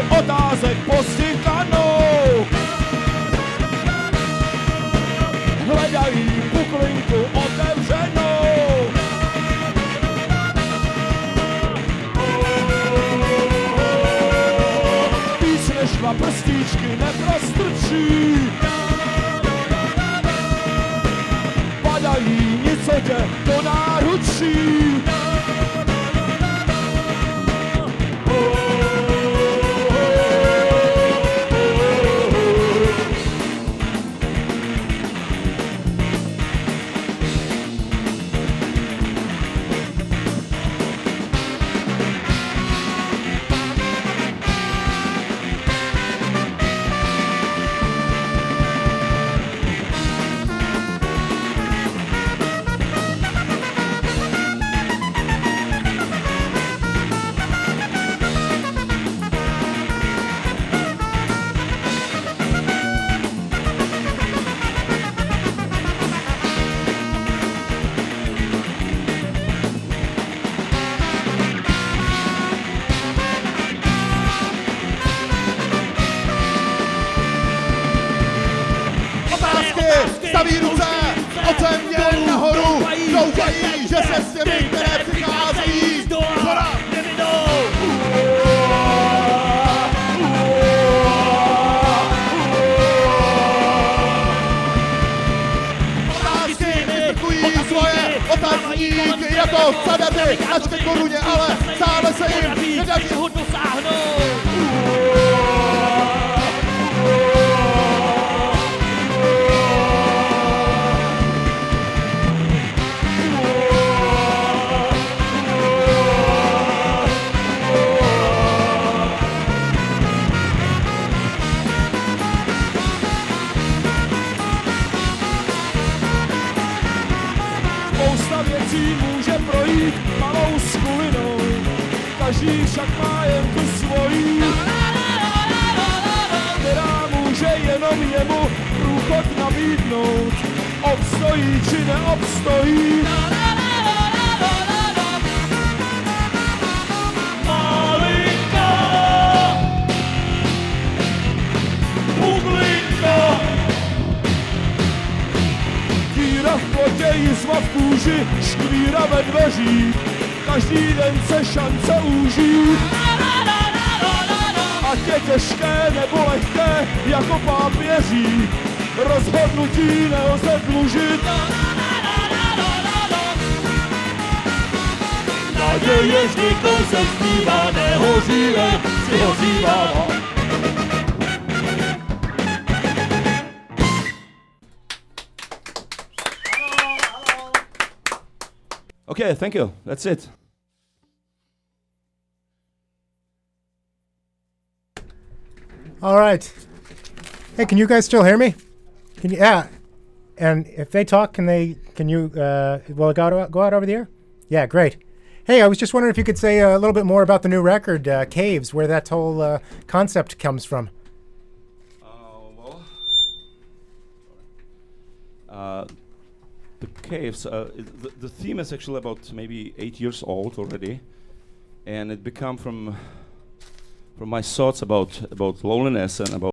otázek posykanou. Hledají buklinku otevřenou. Víc než dva prstíčky neprostrčí. Padají nicotě do náručí. Staví ruce, oceměl nahoru, doufají, že se s těmi, které přichází, zhora nevinou. Otázky vystrkují svoje otazníky jako sadety, až ke koruně, ale stále se jim nedaří ho dosáhnout. Spousta věcí může projít malou skulinou, každý však má jen tu svojí, která může jenom jemu průchod nabídnout, obstojí či neobstojí. Malinka bublinka, díra v plotě, jizva v kůži, škvíra ve dveřích, každý den se šance úží. Ať je těžké nebo lehké, jako pápěří, rozhodnutí nelze dlužit. Naděje vždy kousek zbývá, nehoří, jen si hozívá. Okay, thank you. That's it. All right. Hey, can you guys still hear me? Can you? Yeah. And if they talk, can you? Will it go out over the air? Yeah, great. Hey, I was just wondering if you could say a little bit more about the new record, Caves, where that whole concept comes from. The Caves, the theme is actually about maybe 8 years old already, and it became from my thoughts about loneliness and about